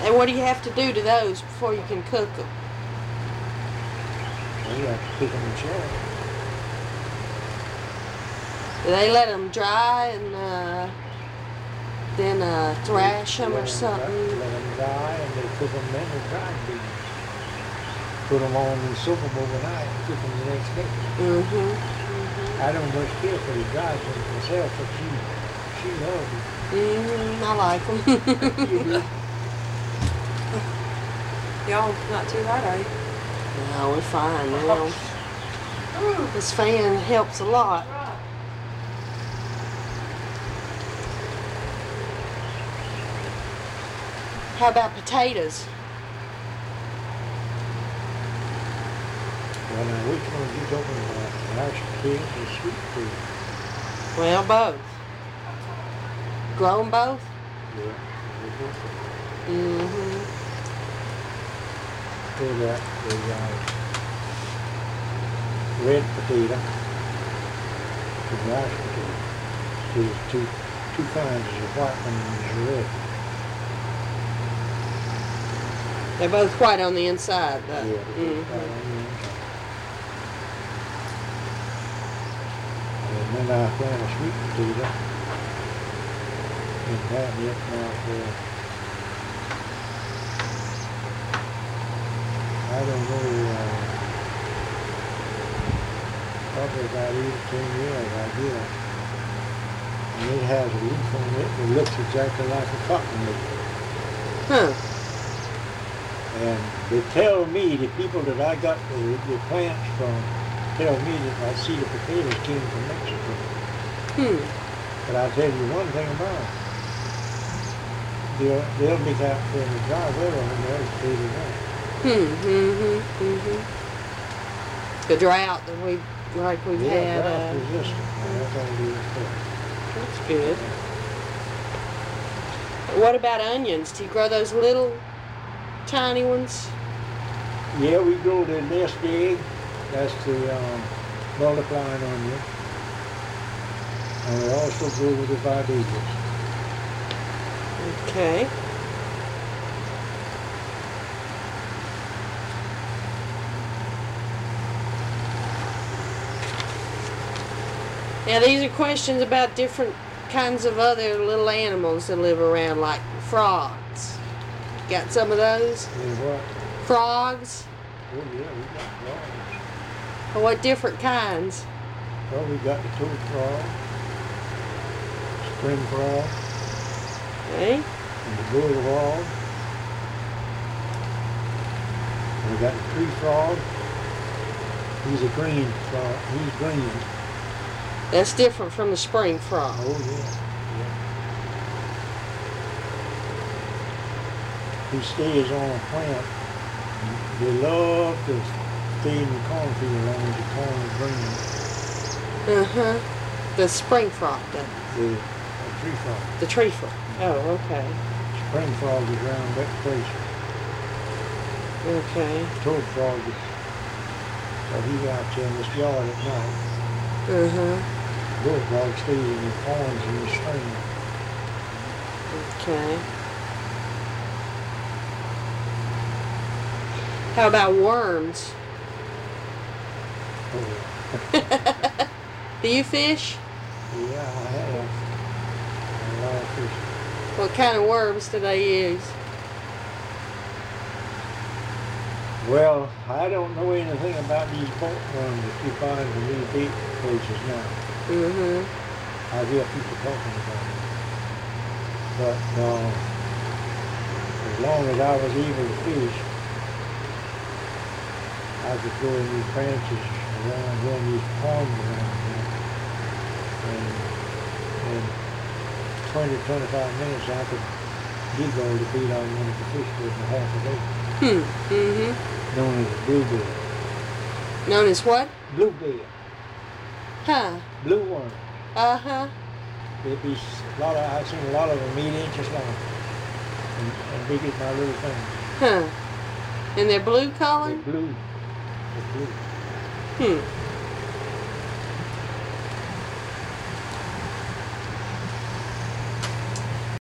And what do you have to do to those before you can cook them? Well, you have to cook them in shell. Do they let them dry and then thrash them or something? Let them dry and they cook them then with dried beans. Put them on the soak them overnight and cook them the next day. I don't much care for the dried ones myself, but she loves them. I like them. You do? Y'all not too hot, are you? No, we're fine now. This fan helps a lot. How about potatoes? Well, now which one are you talking about? The mashed potatoes or sweet potatoes? Well, both. Grow them both? Yeah, they both are. So that the red potato, the mashed potato. So there's two kinds, there's a white one and there's a red. They're both white on the inside, though. Yeah, they're both white on the inside. And then I plant a sweet potato in that yet now for, I don't know, probably about 8 or 10 years I did. And it has a leaf on it that looks exactly like a cotton leaf. Huh. And they tell me, the people that I got the plants from, tell me that I see the potatoes came from Mexico. But I'll tell you one thing about it. They'll be out there in the dry weather and they'll stay there. The drought that we've had. Drought resistant. That's all it is for. That's good. What about onions? Do you grow those little tiny ones? Yeah, we grow the nest egg. That's the multiplying onion. And we also grow the viburnums. Okay. Now these are questions about different kinds of other little animals that live around, like frogs. Got some of those? And what? Frogs? Oh yeah, we got frogs. Or what different kinds? Well, we got the toad frog, spring frog, Okay. and the bullfrog. And we got the tree frog. He's a green frog. He's green. That's different from the spring frog. Oh yeah, yeah. He stays on a plant. They love to stay in the cornfield as long as the corn is green. The spring frog, does. The tree frog. The tree frog. Oh, okay. Spring frog is around wet places. Okay. Toad frog is, so he's out there in this yard at night. Bullfrog stays in the ponds in the spring. Okay. How about worms? Oh, Do you fish? yeah, I have. A lot of fish. What kind of worms do they use? Well, I don't know anything about these boat worms that you find in these bait places now. I hear people talking about it. But as long as I was able to fish, I could go in these branches around here, in these ponds around here, and in 20, 25 minutes I could dig all the bait I wanted to fish with in half a day. Known as a bluebill. Known as what? Bluebill. Huh. Blue worm. There'd be a lot of, I've seen a lot of them 8 inches long. And big as my little finger. Huh. And they're blue color? They're blue. They're blue.